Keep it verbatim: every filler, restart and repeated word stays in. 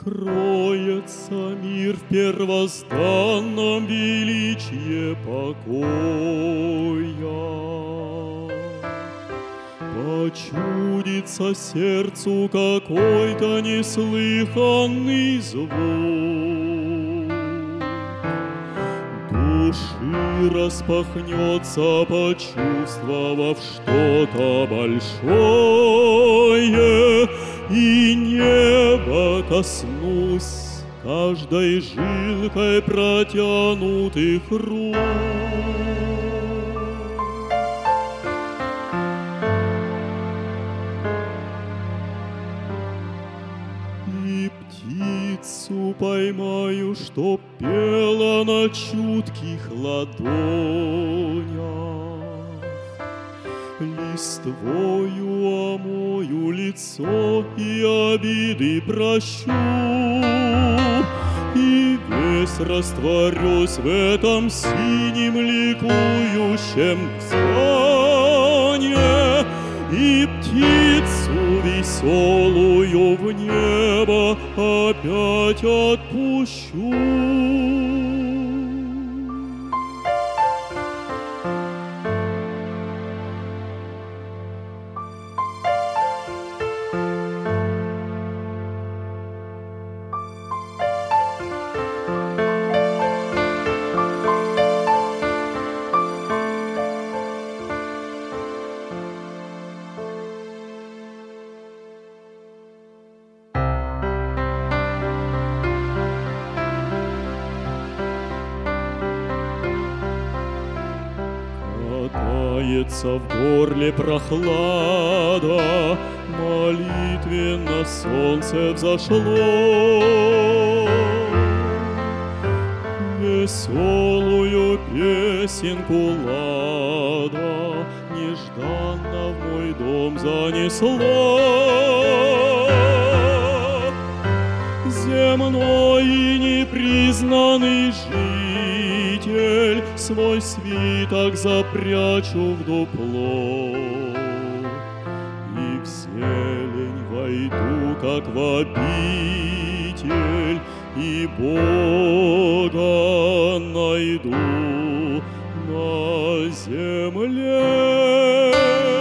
Откроется мир в первозданном величии покоя. Почудится сердцу какой-то неслыханный звук. Души распахнется, почувствовав что-то большое, и небо коснусь каждой жилкой протянутых рук. И птицу поймаю, что пела на чутких ладонях. Листвою омою лицо и обиды прощу, и весь растворюсь в этом синем ликующем звоне, и птицу веселую в небо опять отпущу. Катается в горле прохлада, молитвенно солнце взошло. Веселую песенку лада нежданно в мой дом занесло. Земной и непризнанный житель свой свиток запрячу в дупло, и в зелень войду, как в обитель, и Бога найду на земле.